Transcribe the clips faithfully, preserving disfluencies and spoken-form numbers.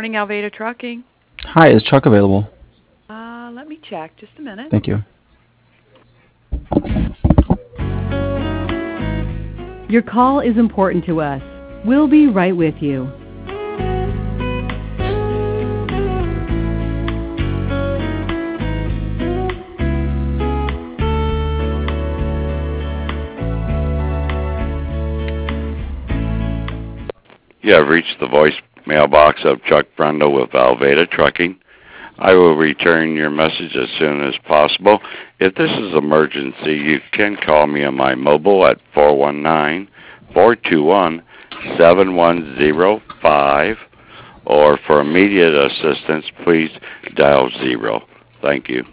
morning, Alveda Trucking. Hi, is Chuck available? Uh, let me check. Just a minute. Thank you. Your call is important to us. We'll be right with you. You have reached the voice mailbox of Chuck Brundle with Alveda Trucking. I will return your message as soon as possible. If this is an emergency, you can call me on my mobile at four one nine, four two one, seven one zero five, or for immediate assistance, please dial zero. Thank you.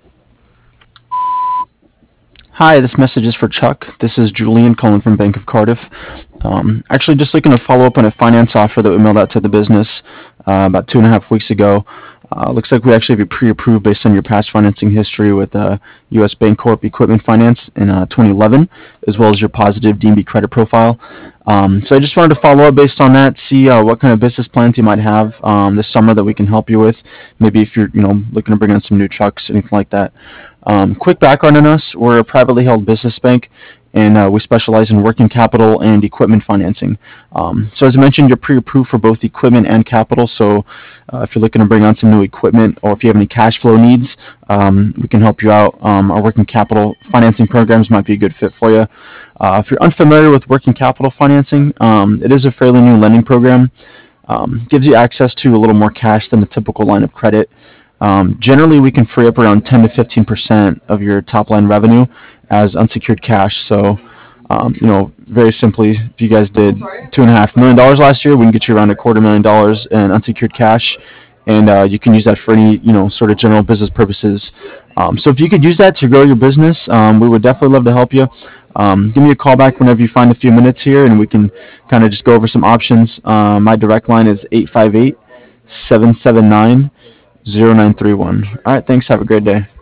Hi, this message is for Chuck. This is Julian calling from Bank of Cardiff. Um, actually, just looking to follow up on a finance offer that we mailed out to the business uh, about two and a half weeks ago. Uh, looks like we actually have you pre-approved based on your past financing history with uh, U S Bancorp Equipment Finance in uh, twenty eleven, as well as your positive D M B credit profile. Um, so I just wanted to follow up based on that, see uh, what kind of business plans you might have um, this summer that we can help you with. Maybe if you're, you know, looking to bring on some new trucks, anything like that. Um, quick background on us: we're a privately held business bank, and uh, we specialize in working capital and equipment financing. Um, so as I mentioned, you're pre-approved for both equipment and capital. So uh, if you're looking to bring on some new equipment, or if you have any cash flow needs, um, we can help you out. Um, our working capital financing programs might be a good fit for you. Uh, if you're unfamiliar with working capital financing, um, it is a fairly new lending program. Um, gives you access to a little more cash than the typical line of credit. Um, generally, we can free up around ten to fifteen percent of your top line revenue as unsecured cash. So, um, you know, very simply, if you guys did two and a half million dollars last year, we can get you around a quarter million dollars in unsecured cash, and uh, you can use that for any, you know, sort of general business purposes. Um, so if you could use that to grow your business, um, we would definitely love to help you. Um, give me a call back whenever you find a few minutes here, and we can kind of just go over some options. Uh, my direct line is eight five eight, seven seven nine, zero nine three one. All right, thanks. Have a great day.